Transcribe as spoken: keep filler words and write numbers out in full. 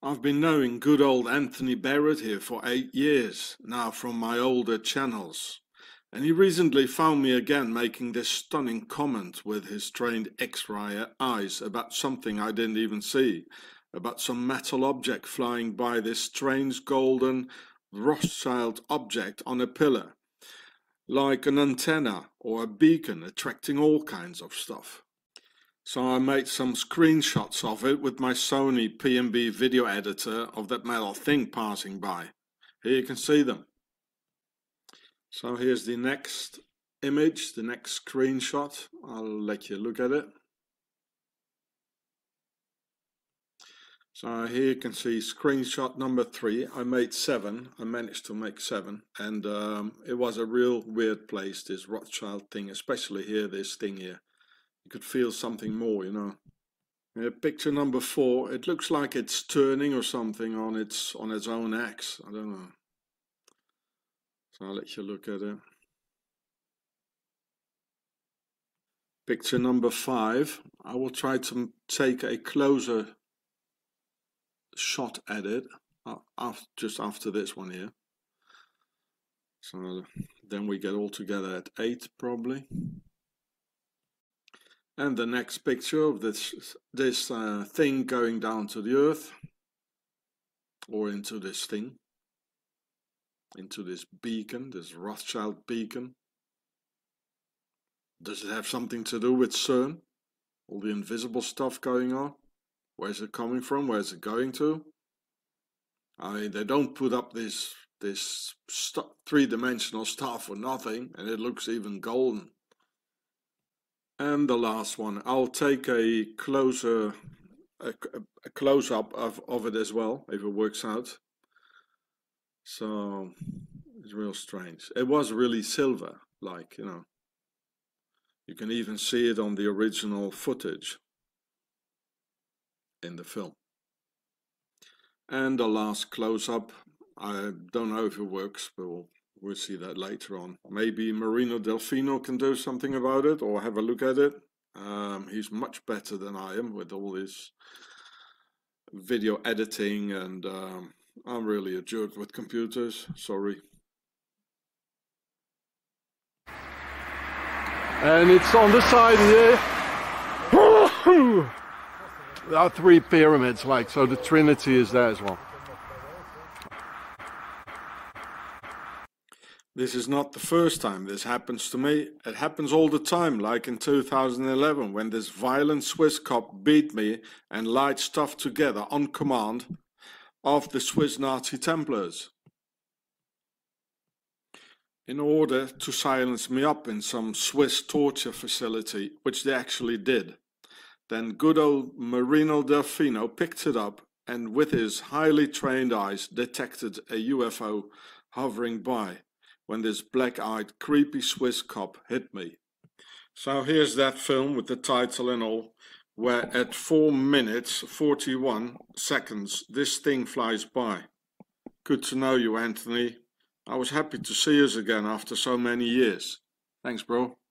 I've been knowing good old Anthony Barrett here for eight years now from my older channels, and he recently found me again making this stunning comment with his trained X-ray eyes about something I didn't even see, about some metal object flying by, this strange golden Rothschild object on a pillar, like an antenna or a beacon attracting all kinds of stuff. So I made some screenshots of it with my Sony P N B video editor of that metal thing passing by. Here you can see them. So here's the next image, the next screenshot. I'll let you look at it. So here you can see screenshot number three. I made seven. I managed to make seven, and um, it was a real weird place, this Rothschild thing, especially here, this thing here. You could feel something more, you know. Yeah, picture number four. It looks like it's turning or something on its on its own axis. I don't know. So I'll let you look at it. Picture number five. I will try to take a closer shot at it uh, after, just after this one here. So then we get all together at eight probably. And the next picture of this this uh, thing going down to the earth, or into this thing, into this beacon, this Rothschild beacon. Does it have something to do with CERN? All the invisible stuff going on? Where's it coming from? Where's it going to? I mean, they don't put up this this three-dimensional stuff for nothing, and it looks even golden. And the last one, I'll take a closer, a, a close-up of, of it as well, if it works out. So it's real strange. It was really silver, like, you know. You can even see it on the original footage in the film. And the last close-up, I don't know if it works, but we'll, we'll see that later on. Maybe Marino Delfino can do something about it, or have a look at it. Um, he's much better than I am with all this video editing, and um, I'm really a jerk with computers, sorry. And it's on the side here. There are three pyramids, like, so the Trinity is there as well. This is not the first time this happens to me. It happens all the time, like in two thousand eleven, when this violent Swiss cop beat me and lied stuff together on command of the Swiss Nazi Templars, in order to silence me up in some Swiss torture facility, which they actually did. Then good old Marino Delfino picked it up and with his highly trained eyes detected a U F O hovering by when this black-eyed creepy Swiss cop hit me. So here's that film with the title and all, where at four minutes forty-one seconds this thing flies by. Good to know you, Anthony. I was happy to see us again after so many years. Thanks, bro.